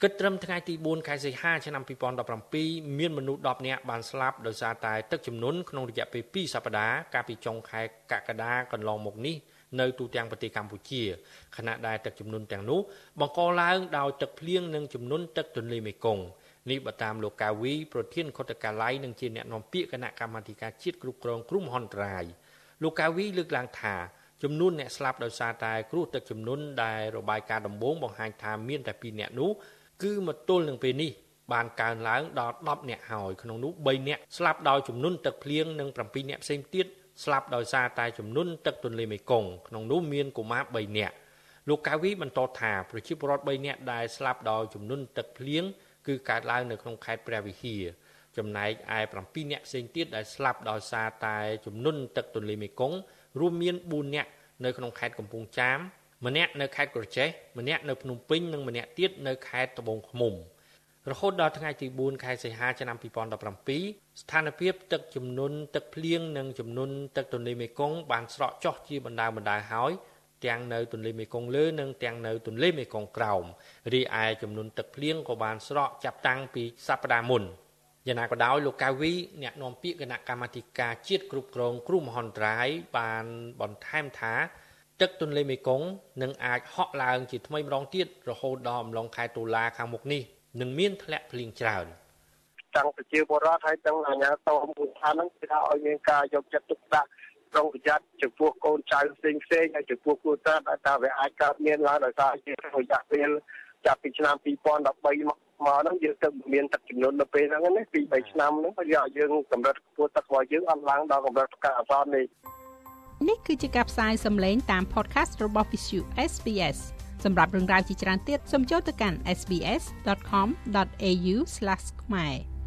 គិតត្រឹមថ្ងៃទី4ខែសីហាឆ្នាំ2017មានមនុស្ស10នាក់បានស្លាប់ដោយសារតែទឹកជំនន់ក្នុងរយៈពេល2សប្តាហ៍កាលពីចុងខែកក្កដាកន្លងមកនេះនៅទូទាំងប្រទេសកម្ពុជាខណៈដែលទឹកជំនន់ទាំងនោះបង្កឡើងដោយទឹកភ្លៀងនិងជំនន់ទឹកទន្លេមេគង្គនេះបើតាមលោកកាវីប្រធានខុទ្ទកាល័យនិងជាអ្នកនាំពាក្យគណៈកម្មាធិការជាតិគ្រប់គ្រងគ្រោះមហន្តរាយលោកកាវីលើកឡើងថាចំនួនអ្នកស្លាប់ដោយសារតែគ្រោះទឹកជំនន់ដែលរបាយការណ៍ដំបូងបង្ហាញថាមានតែ2នាក់នោះគឺមកទល់នឹងពេលនេះបានកើនឡើងដល់10នាក់ហើយក្នុងនោះ3នាក់ស្លាប់ដោយជំនន់ទឹកភ្លៀងនិង7នាក់ផ្សេងទៀតស្លាប់ដោយសារតែជំនន់ទឹកទន្លេមេគង្គក្នុងនោះមានកុមារ3នាក់លោកកាវីបន្តថាប្រជាពលរដ្ឋ3នាក់ដែលស្លាប់ដោយជំនន់ទឹកភ្លៀងគឺកើតឡើងនៅក្នុងខេត្តព្រះវិហារចំណែកឯ7នាក់ផ្សេងទៀតដែលស្លាប់ដោយសារតែជំនន់ទឹកទន្លេមេគង្គរួមមាន4នាក់នៅក្នុងខេត្តកំពង់ចាមម្នាក់នៅខេត្តក្រចេះម្នាក់នៅភ្នំពេញនិងម្នាក់ទៀតនៅខេត្តត្បូងឃ្មុំរហូតដល់ថ្ងៃទី4ខែសីហាឆ្នាំ2017ស្ថានភាពទឹកជំនន់ទឹកភ្លៀងនិងជំនន់ទឹកទន្លេមេគង្គបានស្រកចុះជាបណ្ដើរហើយទាំងនៅទន្លេមេគង្គលើនិងទាំងនៅទន្លេមេគង្គក្រោមរីឯចំនួនទឹកភ្លៀងក៏បានស្រកចាប់តាំងពីសប្តាហ៍មុនយ៉ាងណាក៏ដោយលោកកាវីអ្នកនាំពាក្យគណៈកម្មាធិការជាតិគ្រប់គ្រងគ្រោះមហន្តរាយបានបន្ថែមថាទឹកទន្លេមេគង្គនឹងអាចហក់ឡើងជាថ្មីម្ដងទៀតរហូតដល់អំឡុងខែតុលាខាងមុខនេះនឹងមានធ្លាក់ភ្លៀងច្រើនទាំងប្រជាពលរដ្ឋហើយទាំងអាជ្ញាធរមូលដ្ឋានហ្នឹងគឺថាឲ្យមានការយកចិត្តទុកដាក់ប្រុងប្រយ័ត្នចំពោះកូនចៅផ្សេងហើយចំពោះគ្រួសារដែលថាវាអាចកើតមានឡើងដោយសារជារយៈពេលចាប់ពីឆ្នាំ2013មកហ្នឹងយើងទៅមានទឹកជំនន់នៅពេលហ្នឹងណា2-3ឆ្នាំហ្នឹងយើងកម្រិតខ្ពស់ទឹករបស់យើងអត់ឡើងដល់កម្រិតការអសន្ននេះគឺជាការផ្សាយសំឡេងតាម podcast របស់ Visu SBS សម្រាប់រឿងរ៉ាវជាច្រើនទៀតសូមចូលទៅកាន់sbs.com.au/khmer